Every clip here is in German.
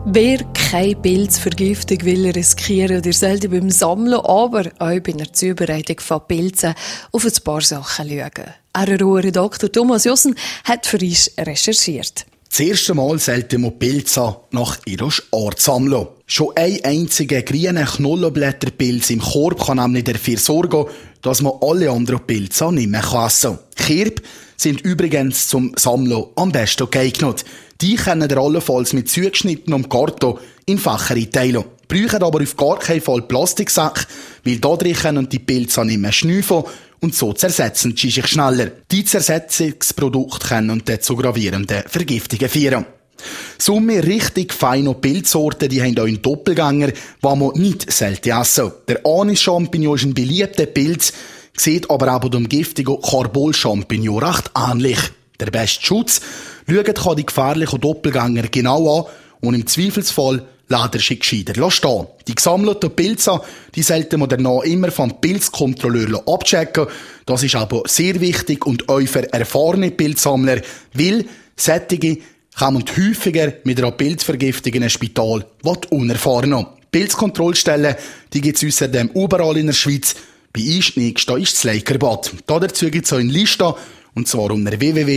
Wer keine Pilzvergiftung will riskieren, der sollte beim Sammeln, aber auch bei einer Zubereitung von Pilzen auf ein paar Sachen schauen. RRO-Redakteur Thomas Jossen hat für uns recherchiert. Das erste Mal sollten wir Pilze nach ihrer Art sammeln. Schon ein einziger grüner Knollenblätterpilz im Korb kann nämlich dafür sorgen, dass man alle anderen Pilze nicht mehr essen kann. Kirb sind übrigens zum Sammeln am besten geeignet. Die können ihr allenfalls mit zugeschnittenem Karton in Fächer einteilen. Brauchen aber auf gar keinen Fall Plastiksäcke, weil da drin können die Pilze nicht mehr schnüffeln und so zersetzen sie sich schneller. Die Zersetzungsprodukte können dann zu gravierenden Vergiftungen führen. Summe richtig feine Pilzsorten, die haben auch einen Doppelgänger, die man nicht selten essen. Der Anis-Champignon ist ein beliebter Pilz, sieht aber auch dem giftigen Carbol-Champignon recht ähnlich. Der beste Schutz: schaut kann die gefährlichen Doppelgänger genau an und im Zweifelsfall lässt er sie gescheiter stehen. Die gesammelten Pilze, die sollten wir danach immer vom Pilzkontrolleur abchecken. Das ist aber sehr wichtig und auch für erfahrene Pilzsammler, weil solche kommen häufiger mit einer Pilzvergiftung in ein Spital, was unerfahren. Pilzkontrollstellen, die gibt es außerdem überall in der Schweiz. Bei uns nächsten ist das Leikerbad. Dazu gibt es auch eine Liste, und zwar unter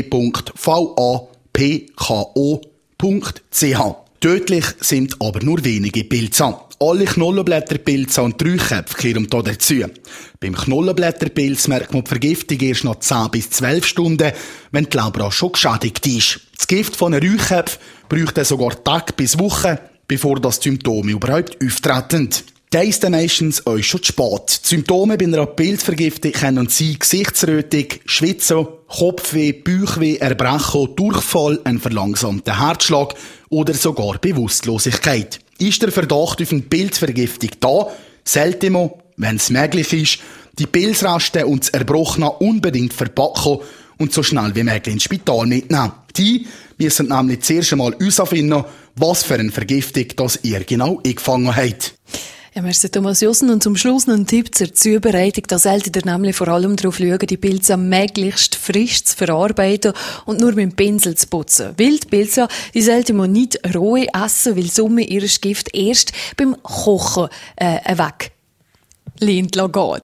www.vapko.ch. Tödlich sind aber nur wenige Pilze. Alle Knollenblätterpilze und Trauchköpfe gehören hier dazu. Beim Knollenblätterpilz merkt man die Vergiftung erst nach 10 bis 12 Stunden, wenn die Leber schon geschädigt ist. Das Gift von einem Räuchköpf braucht sogar Tage bis Wochen, bevor das Symptome überhaupt auftreten. Das ist dann meistens auch schon zu spät. Die Symptome bei einer Pilzvergiftung können sein Gesichtsrötung, Schwitzen, Kopfweh, Bauchweh, Erbrechen, Durchfall, ein verlangsamter Herzschlag oder sogar Bewusstlosigkeit. Ist der Verdacht auf eine Pilzvergiftung da, sollte man, wenn es möglich ist, die Pilzreste und das Erbrochene unbedingt verpacken und so schnell wie möglich ins Spital mitnehmen. Die müssen nämlich zuerst einmal herausfinden, was für eine Vergiftung das ihr genau eingefangen habt. Ja, merci Thomas Jossen. Und zum Schluss noch ein Tipp zur Zubereitung. Da solltet ihr nämlich vor allem darauf schauen, die Pilze möglichst frisch zu verarbeiten und nur mit dem Pinsel zu putzen. Weil die Pilze, die sollte man nicht roh essen, weil Summe ihres Gift erst beim Kochen weglehnt gehen.